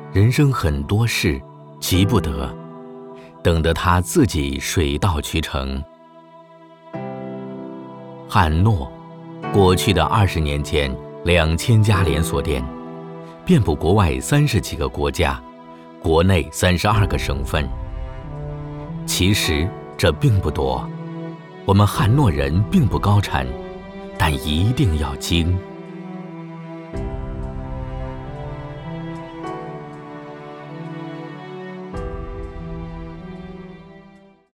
人生很多事急不得，等得他自己水到渠成。汉诺，过去的20年间，2000家连锁店，遍布国外30几个国家，国内32个省份。其实这并不多，我们汉诺人并不高产，但一定要精。